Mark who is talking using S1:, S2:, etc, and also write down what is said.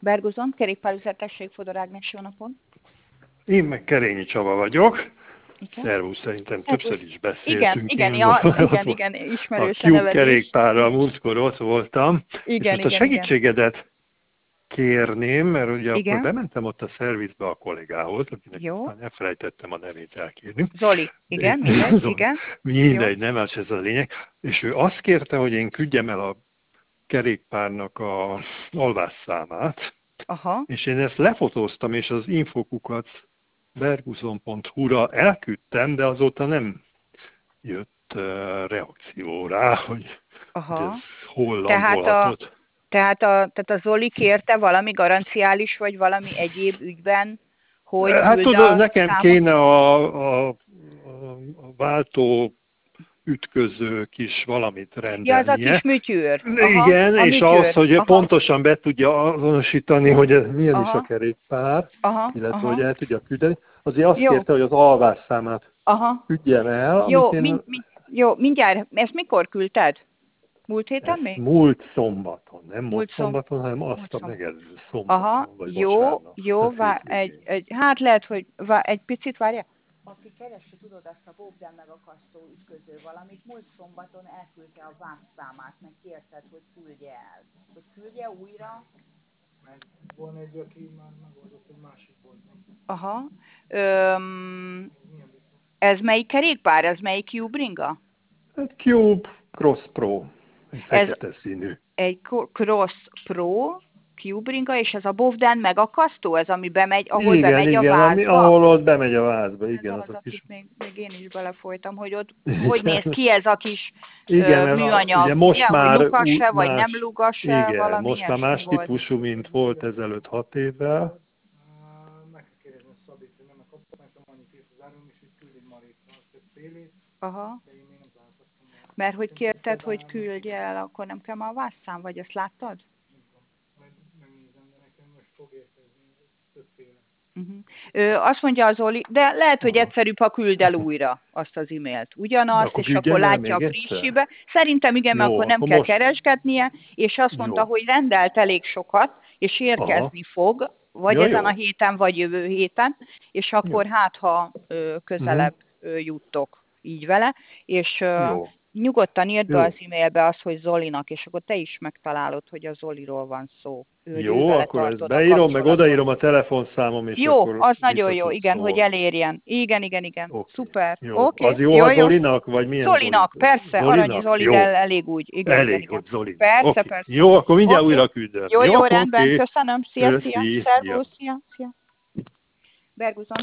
S1: Berguzon, kerékpárüzetesség, Fodor Ágnes, jó napot.
S2: Én meg Kerényi Csaba vagyok.
S1: Igen.
S2: Szervusz, szerintem
S1: Szervusz.
S2: többször is beszéltünk.
S1: Igen,
S2: A
S1: ismerős a
S2: Cube
S1: nevezés.
S2: kerékpárral múltkor ott voltam.
S1: Igen,
S2: és most a segítségedet kérném, mert ugye
S1: Igen.
S2: akkor bementem ott a szervizbe a kollégához, akinek
S1: Jó.
S2: aztán elfelejtettem a nevét elkérni.
S1: Zoli, igen, igen.
S2: Mindegy, nem az ez a lényeg. És ő azt kérte, hogy én küldjem el a kerékpárnak a alvásszámát,
S1: Aha.
S2: és én ezt lefotóztam, és az infokukat berguzon.hu-ra elküldtem, de azóta nem jött reakció rá, hogy ez hol landolhatott.
S1: Tehát a Zoli kérte valami garanciális, vagy valami egyéb ügyben, hogy
S2: hát tudod, nekem kéne a váltó ütköző kis valamit rendelnie.
S1: Ja, az a kis műtyűr.
S2: Igen, és ahhoz, hogy pontosan be tudja azonosítani, hogy ez milyen is a kerékpár, illetve hogy el tudja küldeni. Azért azt kérte, hogy az alvásszámát küldjem el.
S1: Jó, mindjárt. Ezt mikor küldted? Múlt héten még?
S2: Múlt szombaton. Nem múlt szombaton, hanem azt a megelőző szombaton. Vagy
S1: jó, hát lehet, hogy egy picit várja. Aki keresi, tudod, azt a Bogdan megakasztó ütköző valamit, múlt szombaton elküldte a vámszámát, meg kérted, hogy küldje el. Hogy küldje újra?
S3: Meg van egy, aki már megoldott egy másik boltban.
S1: Ez melyik kerékpár? Ez melyik Cube-ringa?
S2: Cube Cross Pro. Egy fekete színű.
S1: Egy Cross Pro Cube-ringa, és ez a Bovden megakasztó, ez ami bemegy, ahol bemegy a vázba?
S2: Ahol ott bemegy a vázba, igen.
S1: Az a kis... még én is belefolytam, hogy ott hogy néz ki ez a kis műanyag,
S2: ugye most már
S1: lukas-e, vagy nem lukas-e,
S2: valami most már más típusú, mint volt ezelőtt 6 évvel.
S3: Meg kell kérdezni a Szabit, hogy nem kaptam nekem annyit írt az áron, és hogy küld egy marékra, azt egy félét, de én még nem találkoztam.
S1: Mert hogy kérted, hogy küldje el, akkor nem kell már a vásszám, vagy azt láttad?
S3: Megnézem, de nekem most fog érkezni többféle.
S1: Azt mondja az Oli, de lehet, hogy egyszerűbb, ha küld el újra azt az e-mailt. Ugyanazt, és akkor látja a frissibe. Szerintem igen, mert akkor nem kell keresgetnie, és azt mondta, hogy rendelt elég sokat, és érkezni fog, vagy ezen a héten, vagy jövő héten, és akkor hát, ha közelebb juttok így vele, és nyugodtan írd be az e-mailbe azt, hogy Zolinak, és akkor te is megtalálod, hogy a Zoliról van szó.
S2: Jó, akkor ezt beírom, meg odaírom a telefonszámom, és
S1: jó,
S2: akkor...
S1: Jó, az nagyon jó, igen, hogy elérjen. Igen.
S2: Okay.
S1: Szuper.
S2: Jó. Az jó a Zolinak, vagy milyen
S1: Zolinak, persze, Aranyi Zoli, de elég úgy. Igen,
S2: elég, hogy Zoli.
S1: Persze.
S2: Jó, akkor mindjárt újra küldöm.
S1: Jó, rendben, köszönöm. Szia. Szervusz, szia. Berguzon.